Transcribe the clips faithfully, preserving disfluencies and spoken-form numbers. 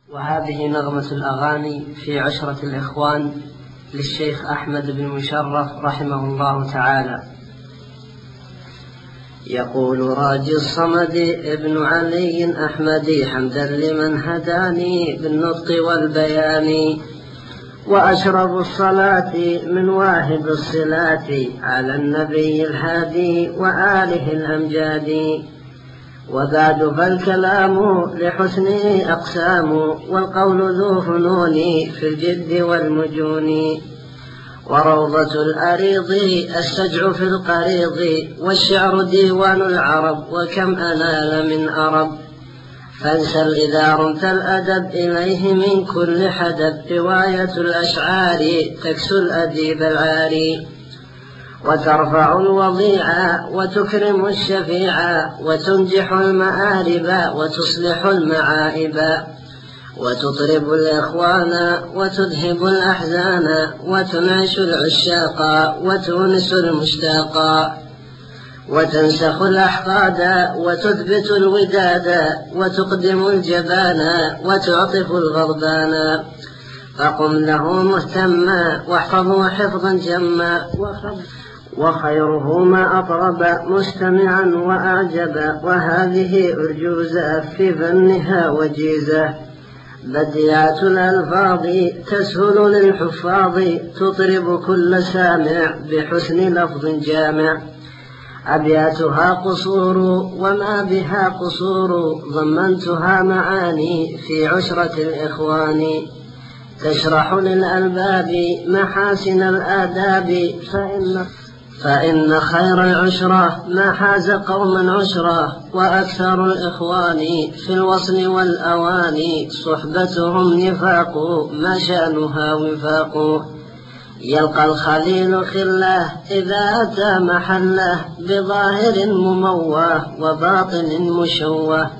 وهذه نغمة الأغاني في عشرة الإخوان للشيخ أحمد بن مشرف رحمه الله تعالى. يقول راجي الصمد ابن علي أحمدي حمدا لمن هداني بالنطق والبيان، وأشرب الصلاة من واهب الصلاة على النبي الهادي وآله الأمجاد. وبعد فالكلام لحسنه أقسام، والقول ذو فنون في الجد والمجون. وروضة الأريض السجع في القريض، والشعر ديوان العرب وكم أنال من أرب. فانسل إذا رمت الأدب إليه من كل حدب، رواية الأشعار تكسو الأديب العاري. وترفع الوضيع وتكرم الشفيع، وتنجح المآرب وتصلح المعائب. وتطرب الإخوان وتذهب الأحزان، وتنعش العشاق وتونس المشتاقا. وتنسخ الأحقاد وتثبت الوداد، وتقدم الجبان وتعطف الغضبان. فقم له مهتما واحفظه حفظا جما، وخيره ما أطرب مستمعا وأعجب. وهذه أرجوزة في فنها وجيزة، بديعة الألفاظ تسهل للحفاظ، تطرب كل سامع بحسن لفظ جامع. أبياتها قصور وما بها قصور، ضمنتها معاني في عشرة الإخوان. تشرح للألباب محاسن الآداب، فإن, فإن خير العشرة ما حاز قوما عشرة. وأكثر الإخوان في الوصل والأواني، صحبتهم نفاق ما شأنها وفاق. يلقى الخليل خله إذا أتى محله، بظاهر مموه وباطن مشوه.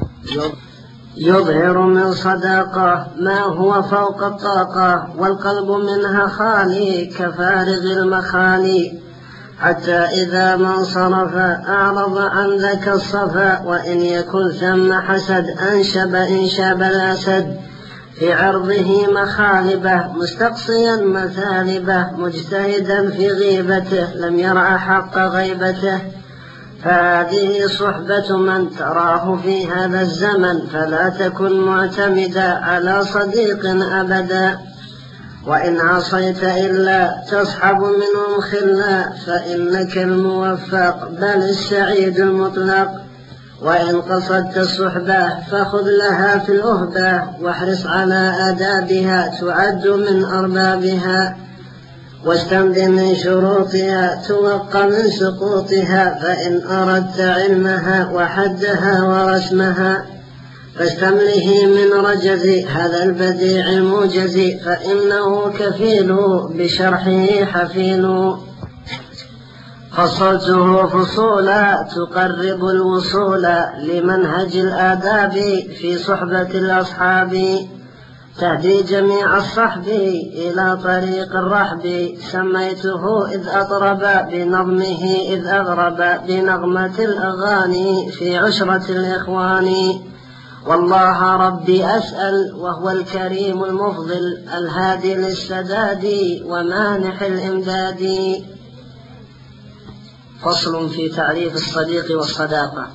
يظهر من صداقة ما هو فوق الطاقة، والقلب منها خالي كفارغ المخالي. حتى إذا ما انصرف أعرض عن ذاك الصفا، وإن يكن ثم حسد أنشب إنشاب الأسد. في عرضه مخالبه مستقصيا مثالبه، مجتهدا في غيبته لم يرع حق غيبته. فهذه صحبة من تراه في هذا الزمن، فلا تكن معتمدا على صديق أبدا. وإن عصيت إلا تصحب منهم خلا، فإنك الموفق بل السعيد المطلق. وإن قصدت الصحبة فخذ لها في الأهبة، واحرص على آدابها تعد من أربابها. واستمد من شروطها توق من سقوطها، فإن أردت علمها وحدها ورسمها. فاستمله من رجز هذا البديع الموجز، فإنه كفيل بشرحه حفيل. فصلته فصولا تقرب الوصول، لمنهج الآداب في صحبة الأصحاب. تهدي جميع الصحب إلى طريق الرحب، سميته إذ أطرب بنظمه إذ أغرب، بنغمة الأغاني في عشرة الإخوان. والله ربي أسأل وهو الكريم المفضل، الهادي للسداد ومانح الإمداد. فصل في تعريف الصديق والصداقة.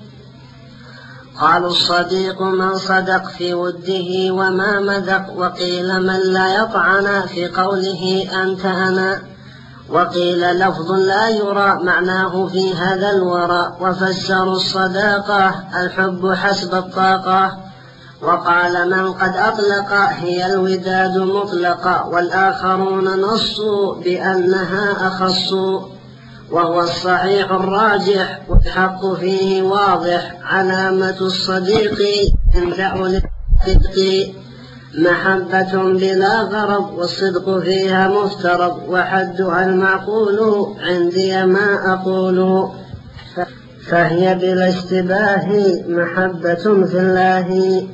قالوا الصديق من صدق في وده وما مذق، وقيل من لا يطعن في قوله أنت أنا. وقيل لفظ لا يرى معناه في هذا الورى، وفسروا الصداقة الحب حسب الطاقة. وقال من قد أطلق هي الوداد مطلقة، والآخرون نصوا بأنها أخص. وهو الصحيح الراجح والحق فيه واضح، علامة الصديق عند أولي الصدق محبة بلا غرض، والصدق فيها مفترض، وحدها المعقول عندي ما أقول. فهي بلا اشتباه محبة في الله.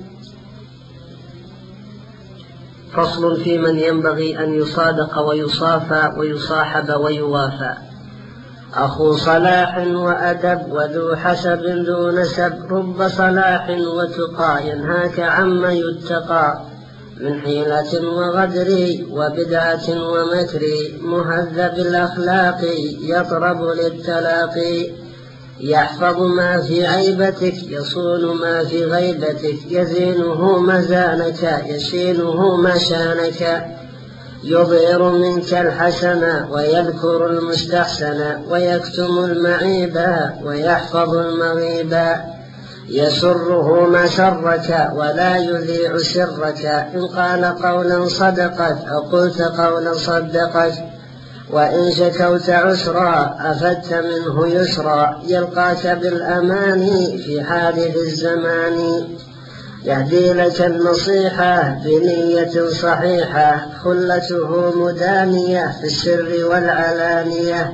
فصل في من ينبغي أن يصادق ويصافى ويصاحب ويوافى. أخو صلاح وأدب وذو حسب ذو نسب، رب صلاح وتقى ينهاك عما يتقى، من حيلة وغدر وبدعة ومكر، مهذب الأخلاق يطرب للتلاقي، يحفظ ما في عيبتك يصون ما في غيبتك، يزينه مزانك يشينه مشانك، يظهر منك الحسن ويذكر المستحسن، ويكتم المعيب ويحفظ المغيب، يسره ما سرك ولا يذيع سرك، إن قال قولا صدقت أو قلت قولا صدقت، وإن شكوت عسرا أفدت منه يسرا، يلقاك بالأمان في حادث الزمان، يهدي لك النصيحة بنية صحيحة، خلته مدانية في السر والعلانية،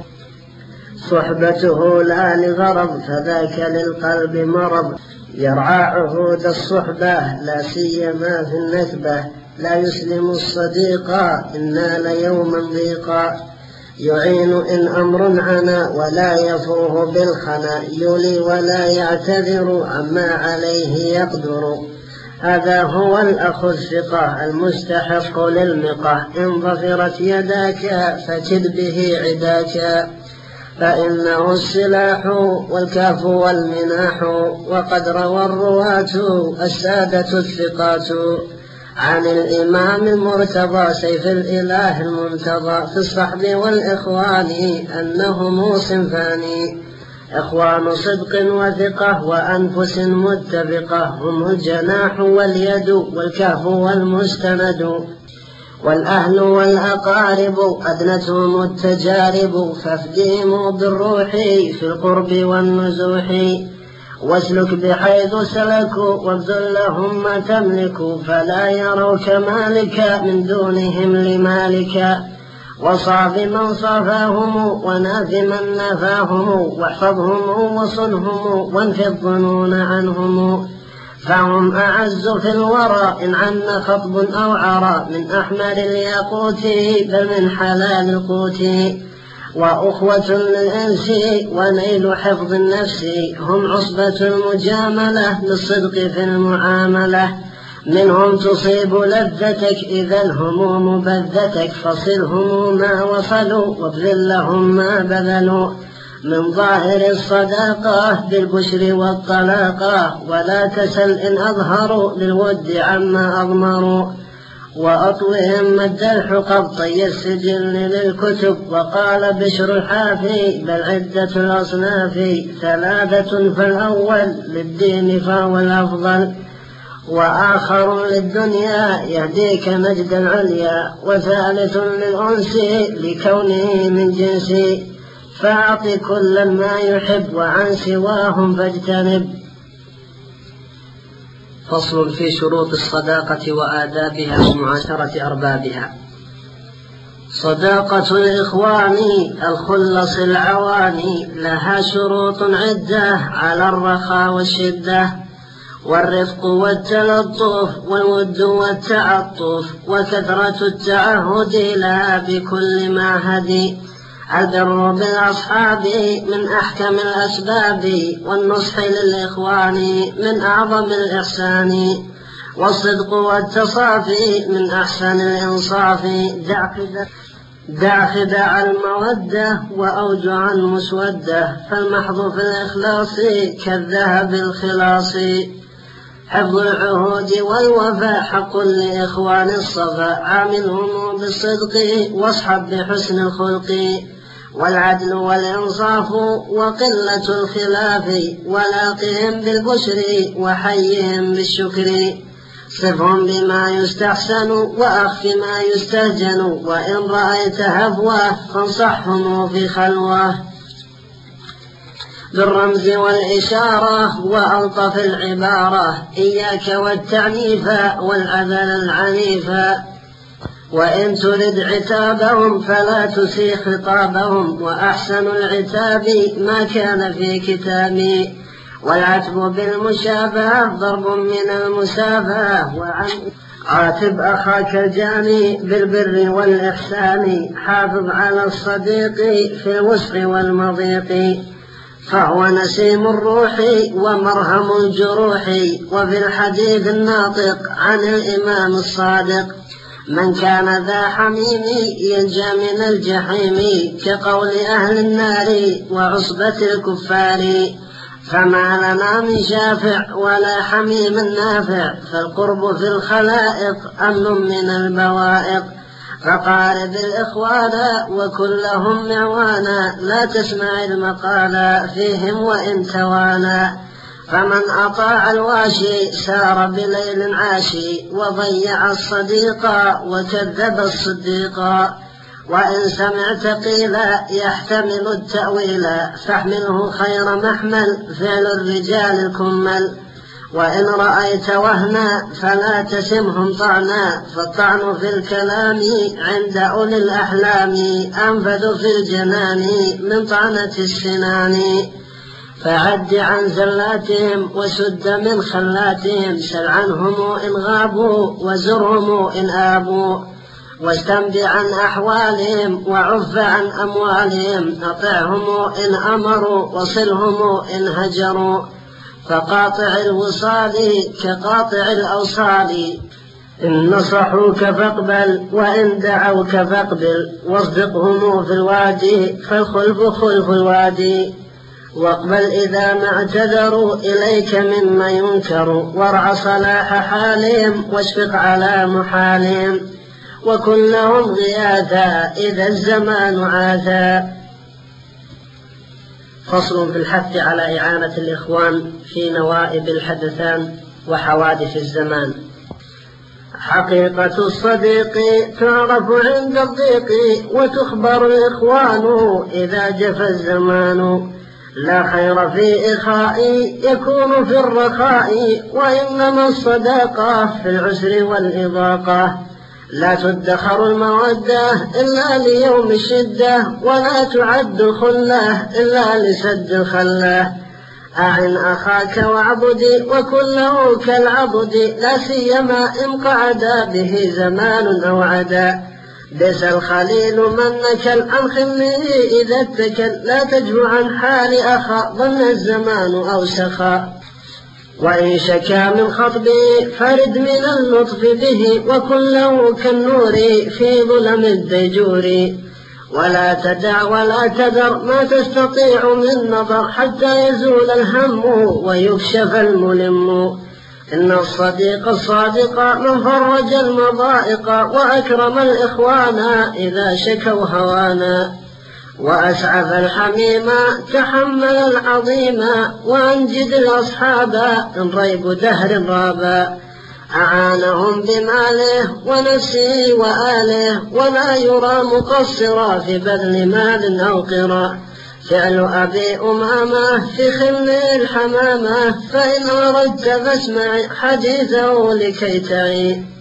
صحبته لا لغرض فذاك للقلب مرض، يرعى عهود الصحبة لا سيما في النكبة، لا يسلم الصديق إن نال يوما ضيقا، يعين إن أمر عنا ولا يفوه بالخنا، يولي ولا يعتذر عما عليه يقدر، هذا هو الأخ الثقة المستحق للمقة، إن ظفرت يداك فكد به عداك، فإنه السلاح والكاف والمناح، وقد روى الرواة السادة الثقات عن الإمام المرتضى سيف الإله المنتظى، في الصحب والإخوان أنهم صنفان، إخوان صدق وثقة وأنفس متفقة، هم الجناح واليد والكهف والمستند، والأهل والأقارب أدنتهم التجارب، فافدهم بالروح في القرب والنزوح، واسلك بحيث سلكوا وابذل لهم ما تملك، فلا يروك مالك من دونهم لمالك، وصاف من صافاهم وناف من نفاهم، واحفظهم وصلهم وانف الظنون عنهم، فهم أعز في الورى إن عن خطب أو عرى، من أحمر الياقوت بل من حلال القوت، وأخوة للإنس ونيل حفظ النفس، هم عصبة المجاملة للصدق في المعاملة، منهم تصيب لذتك إذا الهموم بذتك، فصلهم ما وصلوا وابذل لهم ما بذلوا، من ظاهر الصداقة بالبشر والطلاقة، ولا تسل إن أظهروا للود عما أضمروا، وأطوهم مد الحقب طي السجل للكتب، وقال بشر الحافي بل عدة الأصناف ثلاثة، فالأول للدين فهو الأفضل، وآخر للدنيا يهديك نجد العليا، وثالث للأنس لكونه من جنسي، فأعط كلا ما يحب وعن سواهم فاجتنب. فصل في شروط الصداقة وآدابها ومعاشرة أربابها. صداقة الإخوان الخلص العواني لها شروط عدة على الرخاء والشدة، والرفق والتلطف والود والتعطف، وكثرة التعهد لها بكل معهد، البر بالأصحاب من أحكم الأسباب، والنصح للإخوان من أعظم الإحسان، والصدق والتصافي من أحسن الإنصاف، دع خداع المودة وأوجع المسودة، فالمحض في الإخلاص كالذهب الخلاص، حفظ العهود والوفاء حق لإخوان الصفا، عاملهم بالصدق واصحب بحسن الخلق، والعدل والإنصاف وقلة الخلاف، ولاقهم بالبشر وحيهم بالشكر، صفهم بما يستحسن وأخف ما يستهجن، وإن رأيت هفوة فانصحهم في خلوة، بالرمز والإشارة وألطف العبارة، إياك والتعنيف والعذل العنيف، وإن ترد عتابهم فلا تسيء خطابهم، وأحسن العتاب ما كان في كتابي، والعتب بالمشابهة ضرب من المسابهة. وعن عاتب أخاك الجاني بالبر والإحسان، حافظ على الصديق في الوسع والمضيق، فهو نسيم الروح ومرهم الجروح، وفي الحديث الناطق عن الإمام الصادق، من كان ذا حميم ينجى من الجحيم، كقول أهل النار وعصبة الكفار، فما لنا من شافع ولا حميم نافع، فالقرب في الخلائق أمن من البوائق، فقارب الإخوان وكلهم معوانا، لا تسمع المقالا فيهم وإن توانا، فمن أطاع الواشي سار بليل عاشي، وضيع الصديق وكذب الصديق، وإن سمعت قيل يحتمل التأويل، فاحمله خير محمل فعل الرجال الكمل، وإن رأيت وهنا فلا تسمهم طعنا، فالطعن في الكلام عند أولي الأحلام أنفذ في الجنان من طعنة السنان، فعد عن زلاتهم وسد من خلاتهم، سل عنهم إن غابوا وزرهم إن آبوا، واستنبع عن أحوالهم وعف عن أموالهم، أطعهم إن أمروا وصلهم إن هجروا، فقاطع الوصال كقاطع الأوصال، إن نصحوك فاقبل وإن دعوك فاقبل، واصدقهم في الوادي فالخلف خلف الوادي، واقبل إذا ما اعتذروا إليك مما ينكر، وارع صلاح حالهم واشفق على محالهم، وكن لهم غياثا إذا الزمان عاثا. فصل في الحث على إعانة الإخوان في نوائب الحدثان وحوادث الزمان. حقيقة الصديق تعرف عند الضيق، وتخبر الإخوان إذا جفى الزمان، لا خير في إخاء يكون في الرخاء، وإنما الصداقة في العسر والإضاقة، لا تدخر المودة إلا ليوم الشدة، ولا تعد الخلة إلا لسد الخلة، أعن أخاك واعبد وكله كالعبد، لا سيما إن قعد به زمان أو عدا، بئس الخليل من نكل عن خله إذا اتكل، لا تجه عن حال أخا ظن الزمان أو سخا، وإن شكا من خطبه فرد من اللطف به، وكله كالنور في ظلم الديجور، ولا تدع ولا تذر ما تستطيع من نظر، حتى يزول الهم ويكشف الملم، إن الصديق الصادق من فرج المضائق، وأكرم الإخوان إذا شكوا هوانا، وأسعف الحميم تحمل العظيم، وأنجد الأصحاب إن ريب دهر رابا، أعانهم بماله ونفسه وآله، ولا يرى مقصرا في بذل مال أو قرى، فعل أبي أمامة في خل الحمامة، فإن أردت فاسمع حديثه لكي تعي.